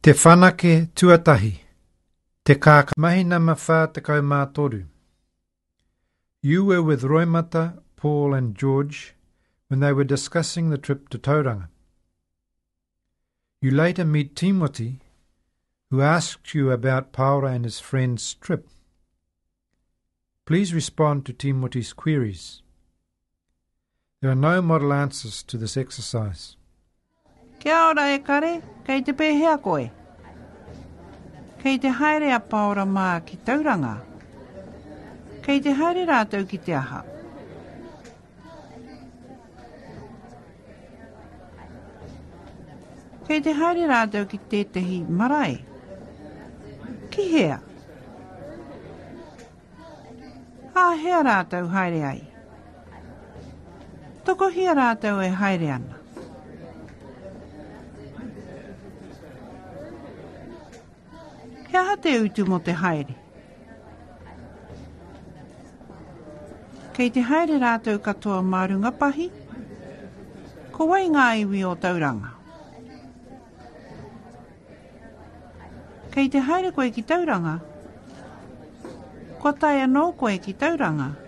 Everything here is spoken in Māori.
Te whanake tuatahi, te kāka mahina mawhā tekau mātoru. You were with Roimata, Paul and George when they were discussing the trip to Tauranga. You later meet Timothy, who asked you about Paula and his friend's trip. Please respond to Timothy's queries. There are no model answers to this exercise. Kia ora e kare, kei te pēhea koe. Kei te haere a Paora mā ki Tauranga. Kei te haere rātou ki te aha. Kei te haere rātou ki tētahi marae. Ki hea? Hea rātou haere ai. Toko hea rātou e haere ana. Kia ha te utu mo te haere. Kei te haere rātou katoa marunga pahi, ko wai ngā iwi o Tauranga. Kei te haere koe ki Tauranga, ko tai anō koe ki Tauranga.